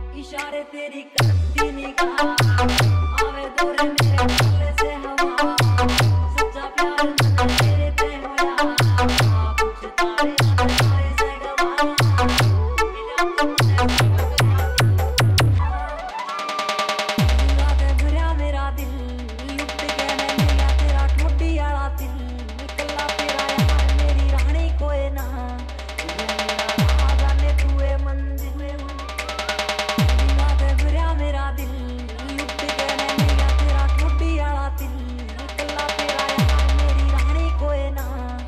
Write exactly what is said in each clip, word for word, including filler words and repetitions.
इशारे तेरी करती निगाह आवे दूर मेरे गले से हवा सच्चा प्यार मन तेरे पे होया कुछ तारे तारे से गवा मिला तुमने भरा मेरा दिल लुट के मैं लिया तेरा ठोडी वाला दिल कल्ला तेरा यार मेरी रानी कोई ना जाने तू है मंजिल में मेरा दिल लुट के मैं लिया तेरा ठोडी वाला दिल कल्ला तेरा यार मेरी रानी कोई ना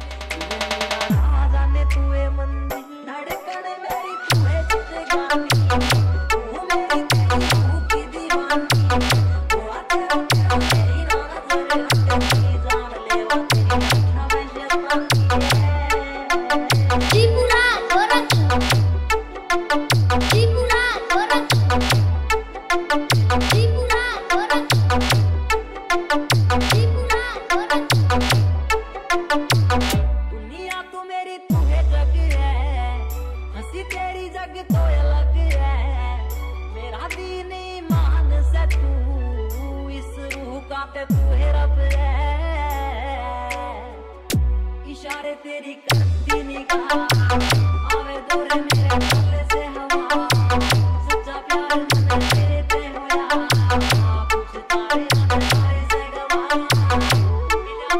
जाने तू है मंजिल धड़कन मेरी तू है जिंदगानी तू मेरी तेरी तू की दीवानी थोड़ा तेरा तेरा मेरी नजर हटती जान ले वो तेरी नशा में शैतानी त्रिपुरा गोरखपुर त्रिपुरा गोरखपुर त्रिपुरा गोरखपुर त्रिपुरा गोरखपुर दुनिया तो मेरी तू है जग है हंसी तेरी जग तो अलग है मेरा दीन ईमान से तू इस रूह का ते तू है रब है इशारे तेरी करती निगाह आवे दूर मेरे गले से हवा सच्चा प्यार मन तेरे पे होया कुछ तारे तारे से गवा मिला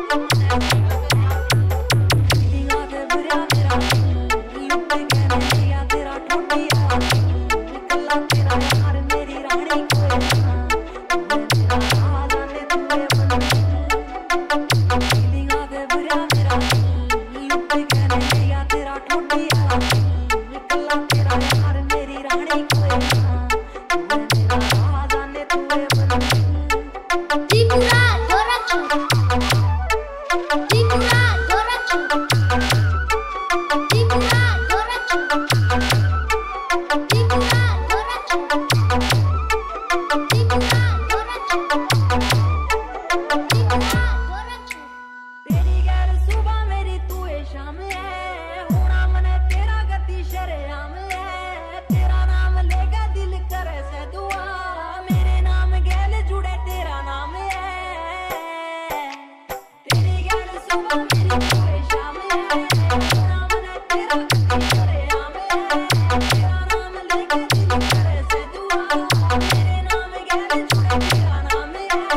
तुमने लिया के भरा मेरा दिल लुट के मैं लिया तेरा ठोडी वाला दिल कल्ला तेरा यार मेरी रानी कोई ना तेरा जाने तू है मंजिल लिया के भरा मेरा दिल लुट के मैं लिया तेरा ठोडी वाला दिल कल्ला तेरा यार मेरी रानी कोई ना तेरा जाने तू है मंजिल त्रिपुरा गोरखपुर त्रिपुरा गोरखपुर त्रिपुरा गोरखपुर त्रिपुरा गोरखपुर त्रिपुरा गोरखपुर त्रिपुरा गोरखपुर तेरी गैर सुबह मेरी तू है शाम है होना मने तेरा गति शरेआम है तेरा नाम लेगा दिल करे से दुआ मेरे नाम गैल जुड़े तेरा नाम है तेरी गैर सुबह मेरी तू है शाम है होना मने तेरा गति शरेआम है तेरा नाम लेगा दिल करे से दुआ मेरे नाम गैल जुड़े तेरा नाम है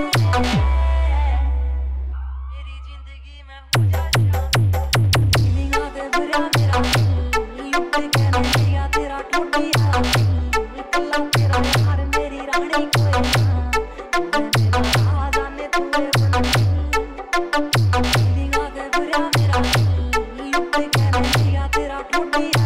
मेरी जिंदगी में हो जा शामिल लिया के भरा मेरा दिल लुट के मैं लिया तेरा ठोडी वाला दिल कल्ला तेरा यार मेरी रानी कोई ना तेरा जाने तू है मंजिल लिया के भरा मेरा दिल लुट के मैं लिया तेरा ठोडी